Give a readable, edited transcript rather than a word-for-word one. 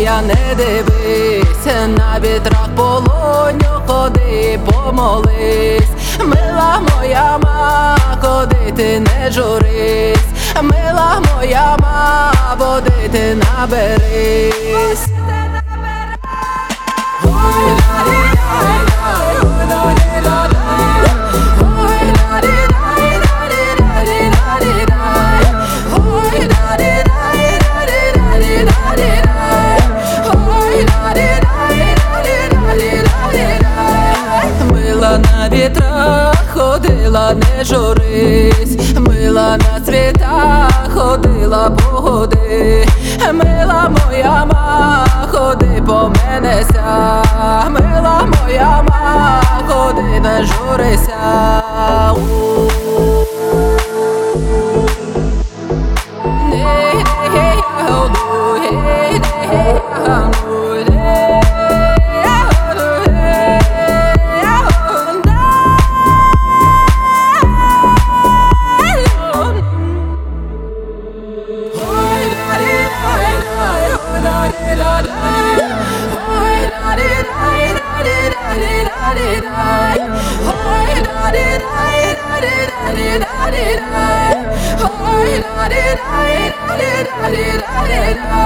моя, не дивись, на вітрах полоню ходи, помолись. Мила моя ма, ходи, ти не журись. Мила моя ма, води ти наберись. Мила на вітрах ходила, не журись. Мила на цвітах ходила, погоди. Мила моя ма, ходи, поменеся. Мила моя ма, ходи, не журися. Oh,